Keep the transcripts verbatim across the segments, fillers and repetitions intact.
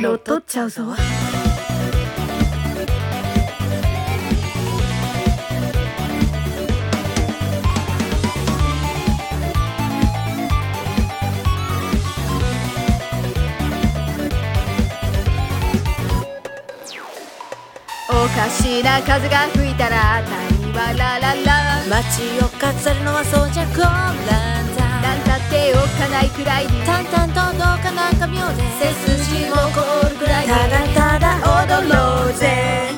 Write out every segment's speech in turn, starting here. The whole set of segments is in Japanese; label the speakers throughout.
Speaker 1: 乗っ取っちゃうぞ。おかしな風が吹いたら谷はラララ、
Speaker 2: 街を飾るのはそうじゃこランタン、
Speaker 1: なんたっておっかないくらいに
Speaker 2: 淡々とどうかなんか妙で
Speaker 1: 背筋も凍るくらいに
Speaker 2: ただただ踊ろうぜ。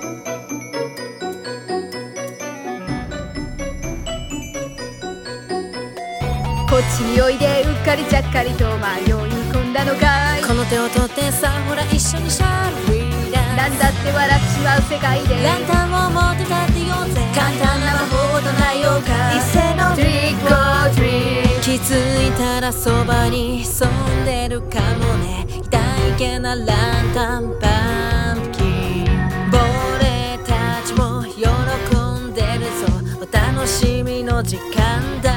Speaker 1: こっちにおいでうっかりちゃっかりと迷い込んだのかい。
Speaker 2: この手を取ってさほら一緒にシャルリーダンス、
Speaker 1: なんだって笑ってしまう世界で
Speaker 2: ランタンを持って立ってようぜ。簡単な魔法を唱えようか。一斉の
Speaker 1: トリックオートリート。
Speaker 2: 気づいたらそばに潜んでるかもね。大気なランタンパンプキン、俺たちも喜んでるぞ。お楽しみの時間だ。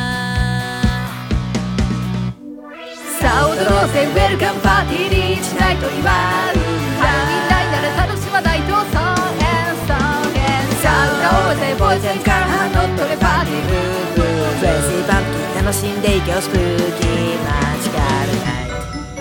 Speaker 1: さあ踊ろうぜウェルカムパーティー、リーチナイト祝う。ハロウィンないなら楽しまないと。そうへんそうへん、さあ歌おうぜボーイズエンカー乗っ取れパーティーブーブー。
Speaker 2: クレイジーパンプキン楽しんでいけよスプーキーマジカルナイト。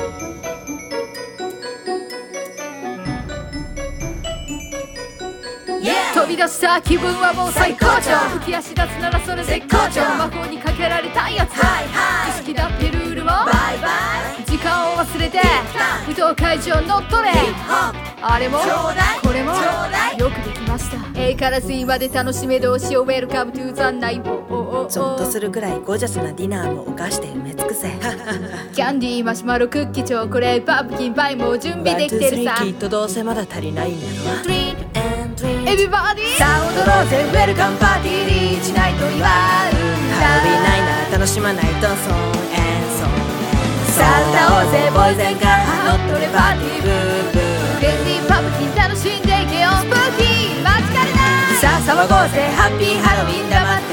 Speaker 1: 飛び出した気分はもう最高潮。浮き足立つならそれ絶好調。魔法にかけられたやつ、
Speaker 2: はいはい、
Speaker 1: 意識だってルールも
Speaker 2: バイバイ、
Speaker 1: 時間を忘れて舞踏会場乗っ取れ。あれもこれもよくできました。 A から Z まで楽しめ同士を Welcome to the night。
Speaker 2: ゾッとするくらいゴージャスなディナーも犯して埋め尽くせ。
Speaker 1: キャンディーマシュマロクッキーチョコレートパンプキンパイもう準備できてるさ。
Speaker 2: きっとどうせまだ足りないんだろ。
Speaker 1: エビバディさあ踊ろうぜウェルカムパーティー、リーチナイト祝うんだ。
Speaker 2: ハロウィンないなら楽しまないと。ソンエンソン
Speaker 1: さあ歌おうぜボーイズエンカー乗っ取れパーティーブーブー。クレイジーパンプキン楽しんでいけよスプーキーマジカルナイト。さあ騒ごうぜハッピーハロウィンだまって